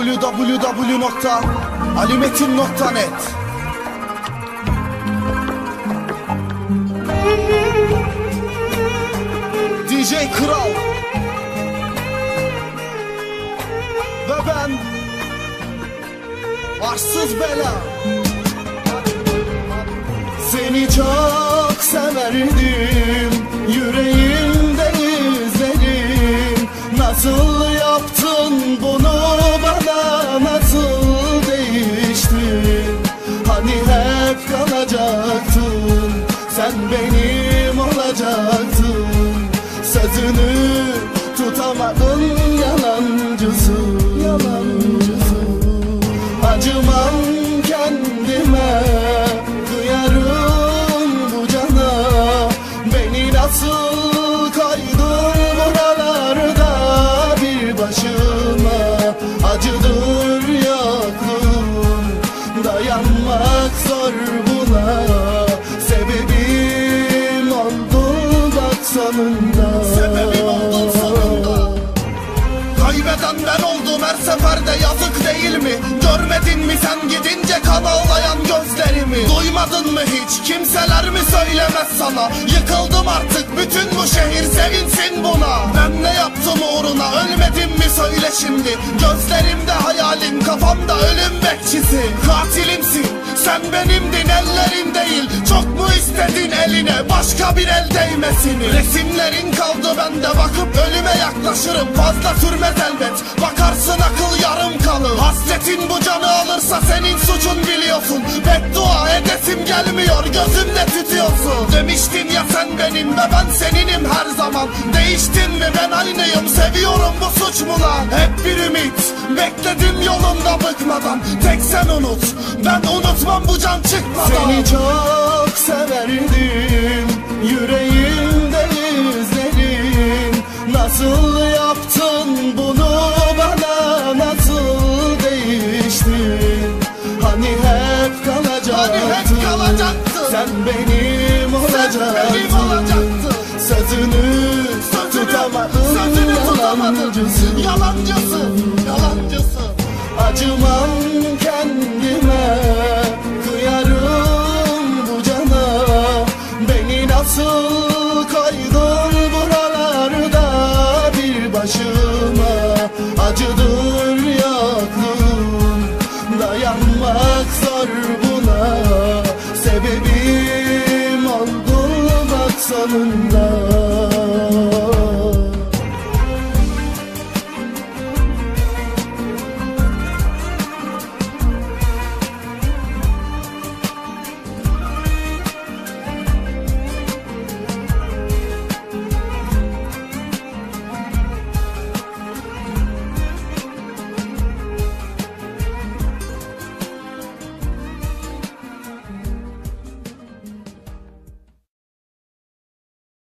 www.alimetin.net. DJ Kral ve ben Arsız Bela. Seni çok severdim, yüreğimde izlerim. Nasıl yaptın bunu bana, nasıl değiştin? Hani hep kalacaktın, sen benim olacaktın. Sözünü tutamadın, yalancısın, yalancısın. Acımam kendime, kıyarım bu cana. Beni nasıl koydun buralarda bir başıma? Acıdır yokluğun, dayanmak zor buna. Sebebim oldun bak sonunda. Sebebim oldun sonunda. Kaybeden ben oldum her seferde, yazık değil mi? Görmedin mi sen gidince kan ağlayan gözlerimi? Duymadın mı hiç, kimseler mi söylemez sana? Yıkıldım artık, bütün bu şehir sevinsin buna. Ben ne yaptım uğruna, ölmedim mi söyle şimdi? Gözlerimde hayalin, kafamda ölüm bekçisi. Katilimsin, sen benimdin, ellerim değil. Çok mu istedin eline başka bir el değmesini? Resimlerin kaldı bende, bakıp ölüme yaklaşırım. Fazla sürmez elbet, bakarsın akıl yarım kalır. Hasretin bu canı alırsa senin suçun biliyorsun. Beddua edesim gelmiyor, gözümde tutuyorsun. Demiştin ya sen benim ve ben seninim her zaman. Değiştin mi, ben aynıyım, seviyorum, bu suç mu lan? Hep bir ümit bekledim yolunda bıkmadan. Tek sen unut, ben unutmam bu can çıkmadan. Seni çok severdim, yüreğimde izlerim. Nasıl yaptın bunu bana, nasıl değiştin? Hani hep kalacaktın, sen benim olacaktın. Sözünü tutamadın, yalancısın. Acımam kendime, kıyarım bu cana. Beni nasıl koydun buralarda bir başıma? Acıdır yokluğun, dayanmak zor buna. Sebebim oldun bak sonunda.